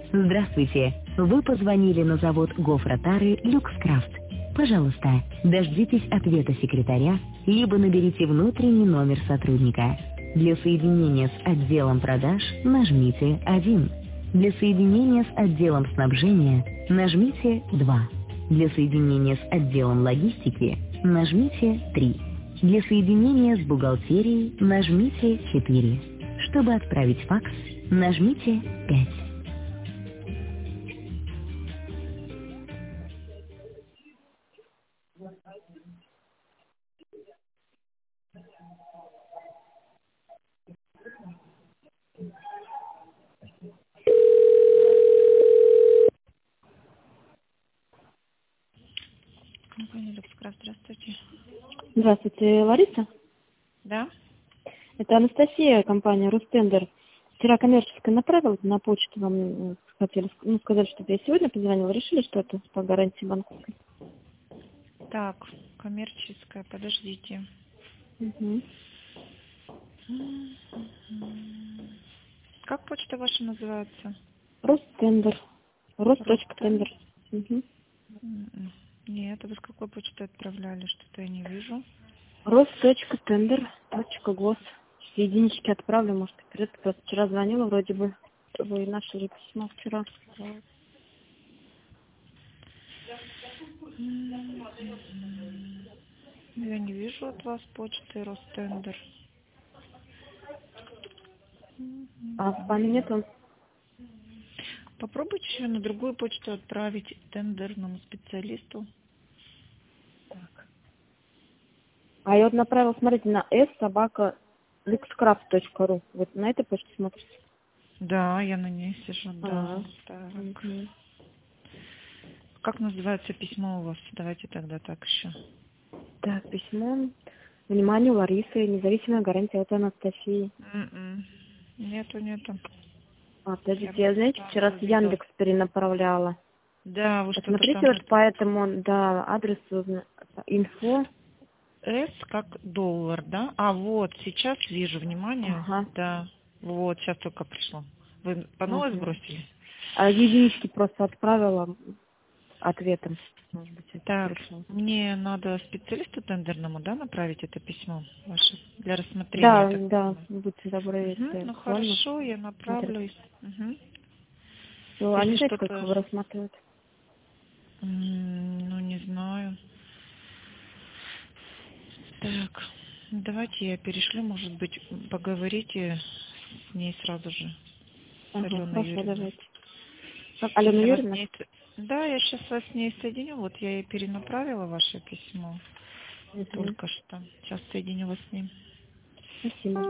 Здравствуйте. Вы позвонили на завод Гофротары Люкскрафт. Пожалуйста, дождитесь ответа секретаря, либо наберите внутренний номер сотрудника. Для соединения с отделом продаж нажмите 1. Для соединения с отделом снабжения нажмите 2. Для соединения с отделом логистики нажмите 3. Для соединения с бухгалтерией нажмите 4. Чтобы отправить факс, нажмите 5. Компания Люкскрафт, здравствуйте. Здравствуйте, Лариса. Да? Это Анастасия, компания Ростендер. Вчера коммерческая направила на почту, вам хотели, сказали, что я сегодня позвонила, решили, что это по гарантии банковской. Так, коммерческая, подождите. Угу. Как почта ваша называется? Ростендер. Ростендер? Рост.тендер. Угу. Нет, а вы с какой почты отправляли? Что-то я не вижу. Рост.тендер.гос. Единички отправлю, может, вперед. Просто вчера звонила, вроде бы вы нашли письмо вчера. Я не вижу от вас почты Ростендер. А в спаме нету? Попробуйте еще на другую почту отправить тендерному специалисту. А я вот направила, смотрите, на s@luxcraft.ru. Вот на этой почте смотрите. Да, я на ней сижу, да. Так. Угу. Как называется письмо у вас? Давайте тогда так еще. Так, письмо. Внимание, Ларисы, независимая гарантия от Анастасии. Нету. Подождите, я, знаете, вчера с видела. Яндекс перенаправляла. Да, вы что-то Посмотрите там... вот по этому, да, адресу инфо. С как доллар, да? А вот, сейчас вижу, внимание. Ага. Да, вот, сейчас только пришло. Вы по новой Ага. сбросили? А единички просто отправила ответом. Может быть, это Так, пришло. мне надо специалисту тендерному, да, направить это письмо ваше для рассмотрения. Да, Так да, понимаю. будьте добры, если Ну актуально. хорошо, я Смотрят. направлю. Ну, Если они знаете, сколько что-то, вы рассматривают? ну не знаю. Так, давайте я перешлю, может быть, поговорите с ней сразу же, с Ага, Аленой хорошо, Юрьевной. давайте. Алена Сейчас я вас с Юрьевна? ней... Да, я сейчас вас с ней соединю. Вот я ей перенаправила ваше письмо Угу. только что. Сейчас соединю вас с ним. Спасибо.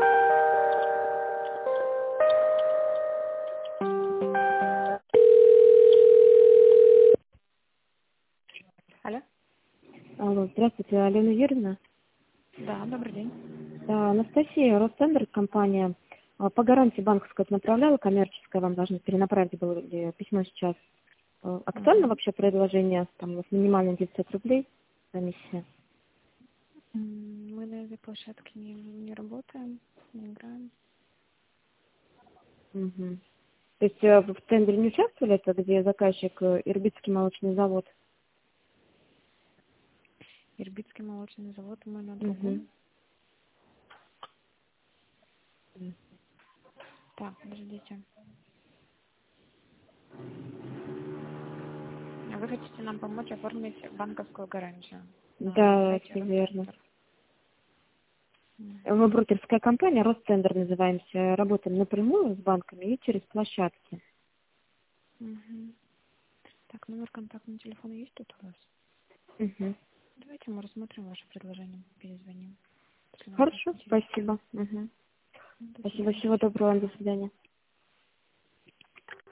Алло? Алло, здравствуйте, Алена Юрьевна. Да, добрый день. Да, Анастасия, Ростендер, компания. По гарантии банковской направляла, коммерческая, вам должны перенаправить было письмо сейчас. Актуально вообще предложение, там, с минимальным 900 рублей комиссия? Мы на этой площадке не работаем, не играем. Угу. То есть в тендере не участвовали, это где заказчик Ирбитский молочный завод? Ирбитский молочный завод, мы на Угу. другом. Так, подождите. А вы хотите нам помочь оформить банковскую гарантию на Да, сайте все верно. Ростендер? Мы брокерская компания, Ростендер называемся, работаем напрямую с банками и через площадки. Так, номер контактного телефона есть тут у вас? Угу. Давайте мы рассмотрим ваше предложение, перезвоним, если вам будет Хорошо, интересно. спасибо. Угу. До Спасибо, свидания. всего доброго, до свидания.